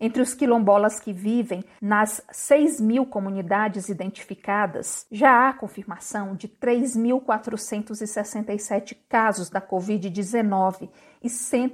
Entre os quilombolas que vivem nas 6.000 comunidades identificadas, já há confirmação de 3.467 casos da Covid-19 e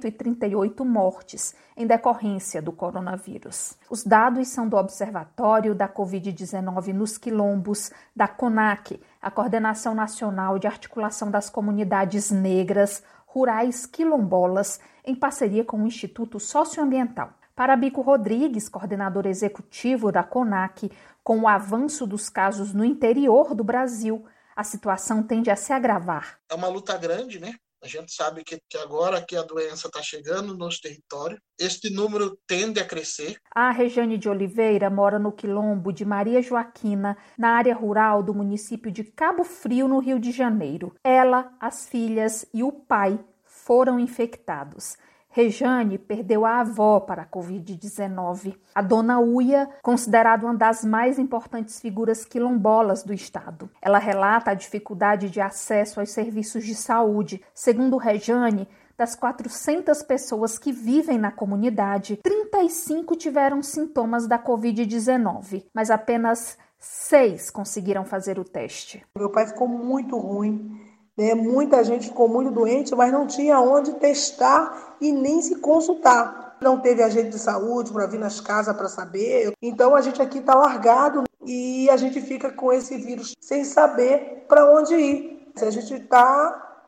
138 mortes em decorrência do coronavírus. Os dados são do Observatório da Covid-19 nos Quilombos, da CONAC, a Coordenação Nacional de Articulação das Comunidades Negras, Rurais Quilombolas, em parceria com o Instituto Socioambiental. Para Bico Rodrigues, coordenador executivo da CONAC, com o avanço dos casos no interior do Brasil, a situação tende a se agravar. É uma luta grande, né? A gente sabe que agora que a doença está chegando no nosso território, este número tende a crescer. A Rejane de Oliveira mora no quilombo de Maria Joaquina, na área rural do município de Cabo Frio, no Rio de Janeiro. Ela, as filhas e o pai foram infectados. Rejane perdeu a avó para a Covid-19. A dona Uia, considerada uma das mais importantes figuras quilombolas do estado. Ela relata a dificuldade de acesso aos serviços de saúde. Segundo Rejane, das 400 pessoas que vivem na comunidade, 35 tiveram sintomas da Covid-19, mas apenas 6 conseguiram fazer o teste. Meu pai ficou muito ruim. Muita gente ficou muito doente, mas não tinha onde testar e nem se consultar. Não teve agente de saúde para vir nas casas para saber. Então a gente aqui está largado e a gente fica com esse vírus sem saber para onde ir. A gente está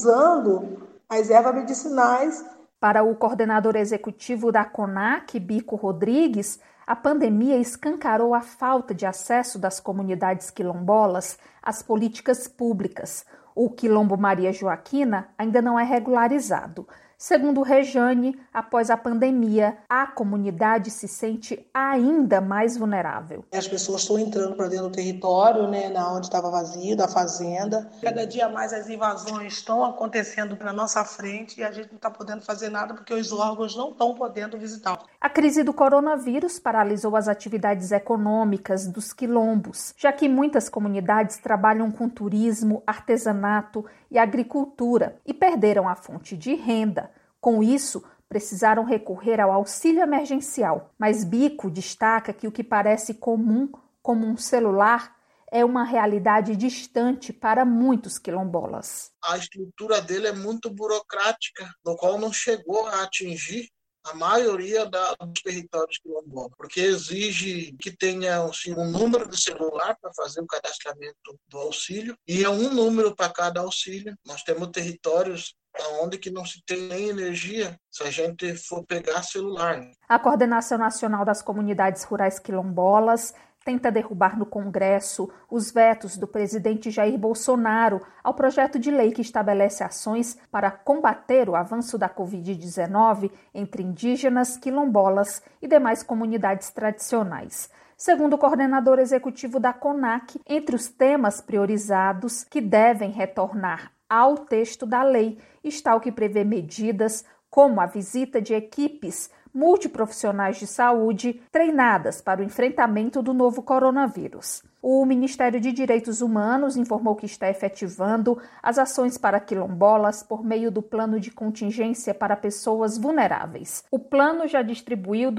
usando as ervas medicinais. Para o coordenador executivo da CONAC, Bico Rodrigues, a pandemia escancarou a falta de acesso das comunidades quilombolas às políticas públicas. O quilombo Maria Joaquina ainda não é regularizado. Segundo Rejane, após a pandemia, a comunidade se sente ainda mais vulnerável. As pessoas estão entrando para dentro do território, na onde estava vazio, da fazenda. Cada dia mais as invasões estão acontecendo na nossa frente e a gente não está podendo fazer nada porque os órgãos não estão podendo visitar. A crise do coronavírus paralisou as atividades econômicas dos quilombos, já que muitas comunidades trabalham com turismo, artesanato e agricultura e perderam a fonte de renda. Com isso, precisaram recorrer ao auxílio emergencial. Mas Bico destaca que o que parece comum, como um celular, é uma realidade distante para muitos quilombolas. A estrutura dele é muito burocrática, no qual não chegou a atingir a maioria dos territórios quilombolas, porque exige que tenha um número de celular para fazer o cadastramento do auxílio, e é um número para cada auxílio. Nós temos territórios onde que não se tem nem energia se a gente for pegar celular. A Coordenação Nacional das Comunidades Rurais Quilombolas tenta derrubar no Congresso os vetos do presidente Jair Bolsonaro ao projeto de lei que estabelece ações para combater o avanço da Covid-19 entre indígenas, quilombolas e demais comunidades tradicionais. Segundo o coordenador executivo da CONAC, entre os temas priorizados que devem retornar ao texto da lei está o que prevê medidas como a visita de equipes multiprofissionais de saúde treinadas para o enfrentamento do novo coronavírus. O Ministério de Direitos Humanos informou que está efetivando as ações para quilombolas por meio do Plano de Contingência para Pessoas Vulneráveis. O plano já distribuiu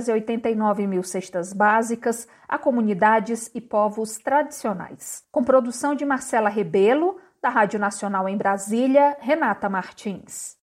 289 mil cestas básicas a comunidades e povos tradicionais. Com produção de Marcela Rebelo, da Rádio Nacional em Brasília, Renata Martins.